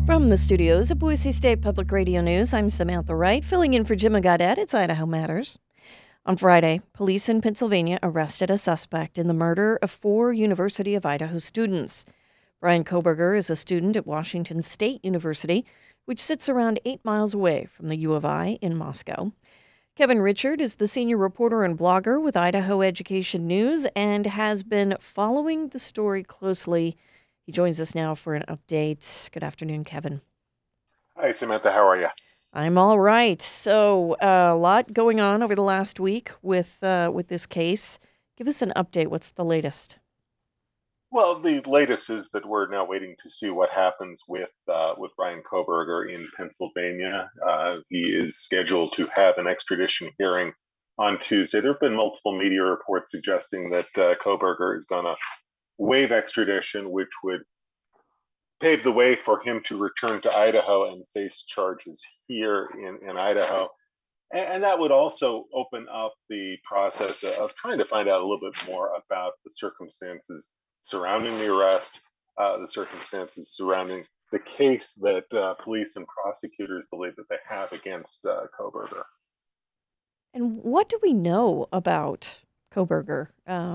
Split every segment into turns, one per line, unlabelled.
From the studios of Boise State Public Radio News, I'm Samantha Wright, filling in for Jim Gaudette. It's Idaho Matters. On Friday, police in Pennsylvania arrested a suspect in the murder of 4 University of Idaho students. Brian Koberger is a student at Washington State University, which sits around 8 miles away from the U of I in Moscow. Kevin Richard is the senior reporter and blogger with Idaho Education News and has been following the story closely. He joins us now for an update. Good afternoon, Kevin.
Hi, Samantha. How are you?
I'm all right. So, a lot going on over the last week with this case. Give us an update. What's the latest?
Well, the latest is that we're now waiting to see what happens with Brian Koberger in Pennsylvania. He is scheduled to have an extradition hearing on Tuesday. There have been multiple media reports suggesting that Koberger is going to waive extradition, which would pave the way for him to return to Idaho and face charges here in Idaho. And that would also open up the process of trying to find out a little bit more about the circumstances surrounding the arrest, the circumstances surrounding the case that police and prosecutors believe that they have against Koberger.
And what do we know about Koberger?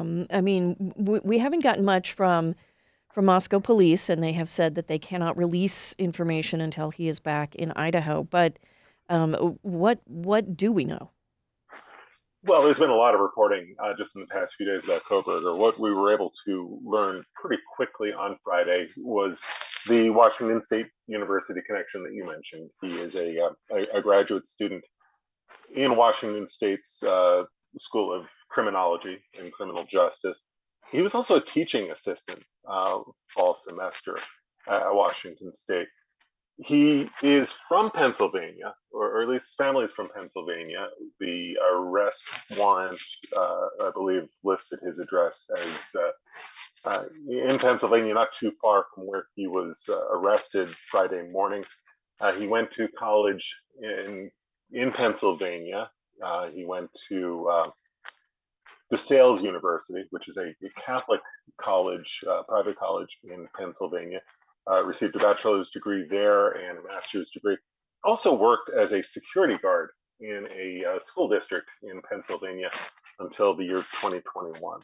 We haven't gotten much from Moscow police, and they have said that they cannot release information until he is back in Idaho. But what do we know?
Well, there's been a lot of reporting just in the past few days about Koberger. What we were able to learn pretty quickly on Friday was the Washington State University connection that you mentioned. He is a graduate student in Washington State's School of Criminology and Criminal Justice. He was also a teaching assistant fall semester at Washington State. He is from Pennsylvania, or at least his family is from Pennsylvania. The arrest warrant, I believe, listed his address as in Pennsylvania, not too far from where he was arrested Friday morning. He went to college in Pennsylvania. He went to DeSales University, which is a Catholic college, private college in Pennsylvania. Received a bachelor's degree there and a master's degree. Also worked as a security guard in a school district in Pennsylvania until the year 2021.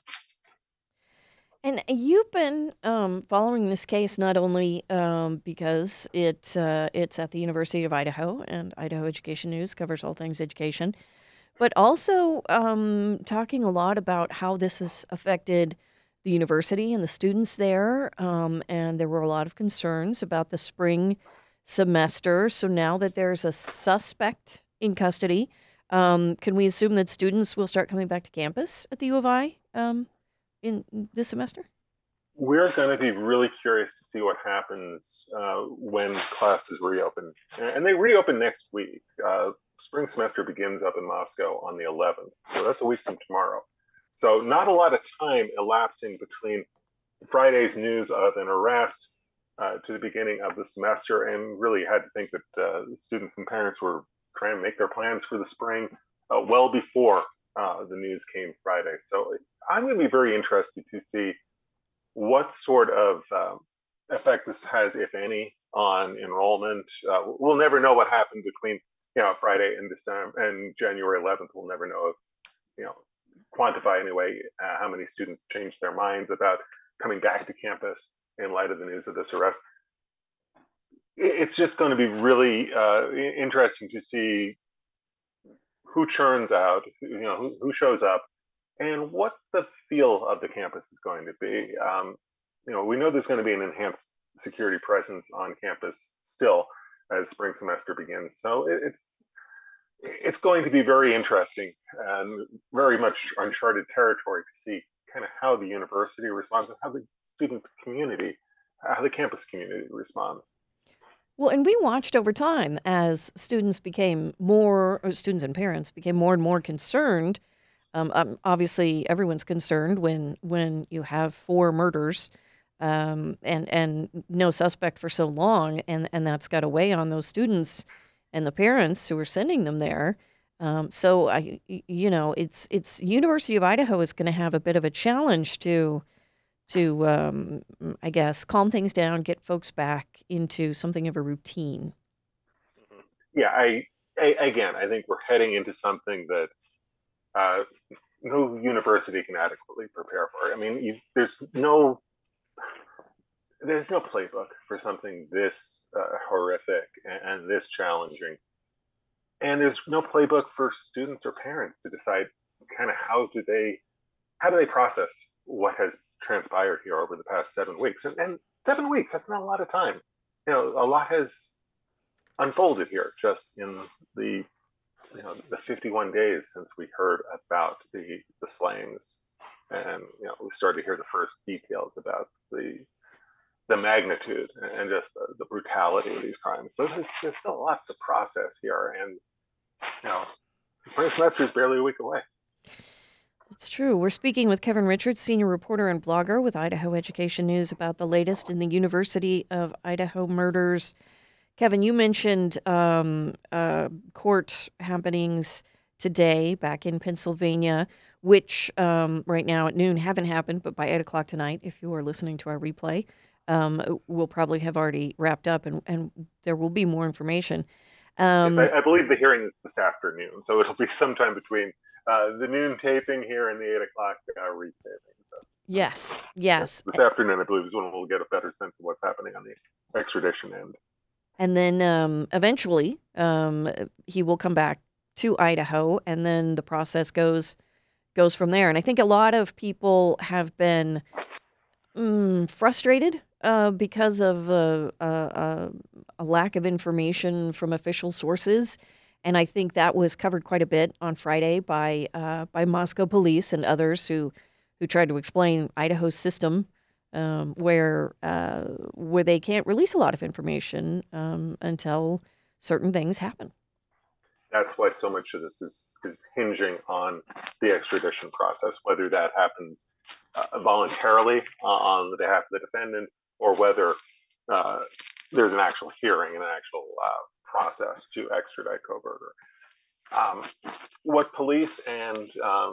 And you've been following this case not only because it's at the University of Idaho, and Idaho Education News covers all things education, but also talking a lot about how this has affected the university and the students there. And there were a lot of concerns about the spring semester. So now that there's a suspect in custody, can we assume that students will start coming back to campus at the U of I in this semester?
We're going to be really curious to see what happens when classes reopen. And they reopen next week. Spring semester begins up in Moscow on the 11th. So that's a week from tomorrow. So not a lot of time elapsing between Friday's news of an arrest to the beginning of the semester, and really had to think that students and parents were trying to make their plans for the spring well before the news came Friday. So I'm going to be very interested to see what sort of effect this has, if any, on enrollment. We'll never know what happened between Friday and December and January 11th. We'll never know if quantify anyway how many students changed their minds about coming back to campus in light of the news of this arrest. It's just going to be really interesting to see who churns out, who shows up, and what the feel of the campus is going to be. We know there's going to be an enhanced security presence on campus still as spring semester begins. So it's going to be very interesting and very much uncharted territory to see kind of how the university responds and how the student community, how the campus community responds.
Well, and we watched over time as students and parents became more and more concerned. Obviously, everyone's concerned when you have 4 murders and no suspect for so long, and that's got to weigh on those students and the parents who are sending them there. It's University of Idaho is going to have a bit of a challenge to I guess, calm things down, get folks back into something of a routine.
Yeah, again, I think we're heading into something that uh, no university can adequately prepare for. I mean, there's no playbook for something this horrific and this challenging, and there's no playbook for students or parents to decide kind of how do they process what has transpired here over the past 7 weeks. And 7 weeks, that's not a lot of time. A lot has unfolded here just in the the 51 days since we heard about the slayings, and we started to hear the first details about the magnitude and just the brutality of these crimes. So there's still a lot to process here, and the spring semester is barely a week away.
It's true. We're speaking with Kevin Richards, senior reporter and blogger with Idaho Education News, about the latest in the University of Idaho murders. Kevin, you mentioned court happenings today back in Pennsylvania, which right now at noon haven't happened, but by 8 o'clock tonight, if you are listening to our replay, we'll probably have already wrapped up, and there will be more information.
Yes, I believe the hearing is this afternoon, so it'll be sometime between the noon taping here and the 8 o'clock retaping. So,
Yes,
yes,
yes.
this afternoon, I believe, is when we'll get a better sense of what's happening on the extradition end.
And then eventually he will come back to Idaho, and then the process goes from there. And I think a lot of people have been frustrated because of a lack of information from official sources. And I think that was covered quite a bit on Friday by Moscow police and others who tried to explain Idaho's system, where they can't release a lot of information until certain things happen.
That's why so much of this is hinging on the extradition process, whether that happens voluntarily on the behalf of the defendant, or whether there's an actual hearing and an actual process to extradite Kohberger. What police and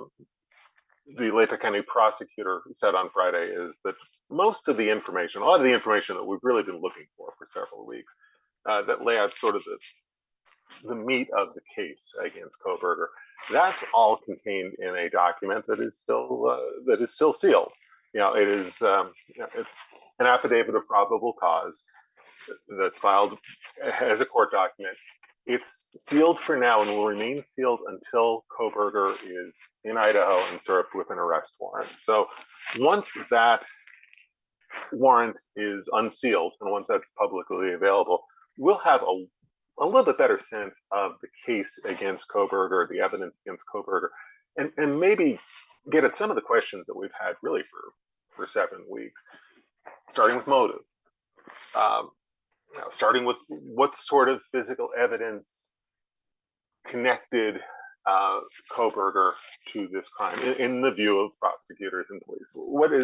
the Latah County prosecutor said on Friday is that most of the information, a lot of the information that we've really been looking for several weeks, that lay out sort of the meat of the case against Kohberger, that's all contained in a document that is still sealed. It is it's an affidavit of probable cause that's filed as a court document. It's sealed for now and will remain sealed until Kohberger is in Idaho and served with an arrest warrant. So once that warrant is unsealed and once that's publicly available, we'll have a little bit better sense of the case against Kohberger, the evidence against Kohberger, and maybe get at some of the questions that we've had really for 7 weeks, starting with motive. Starting with what sort of physical evidence connected Kohberger to this crime in the view of prosecutors and police.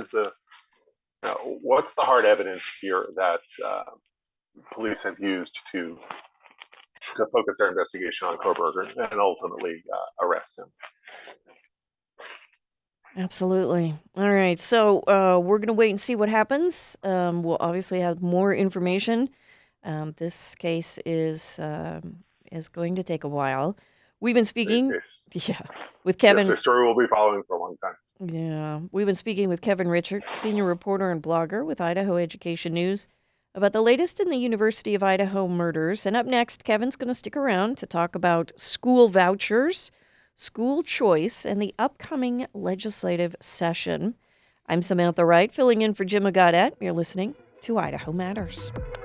What's the hard evidence here that police have used to focus their investigation on Kohberger and ultimately arrest him?
Absolutely. All right. So we're going to wait and see what happens. We'll obviously have more information. This case is going to take a while. We've been speaking, with Kevin.
Yes, the story will be following for a long time.
Yeah, we've been speaking with Kevin Richards, senior reporter and blogger with Idaho Education News, about the latest in the University of Idaho murders. And up next, Kevin's going to stick around to talk about school vouchers, school choice, and the upcoming legislative session. I'm Samantha Wright, filling in for Jim Agadet. You're listening to Idaho Matters.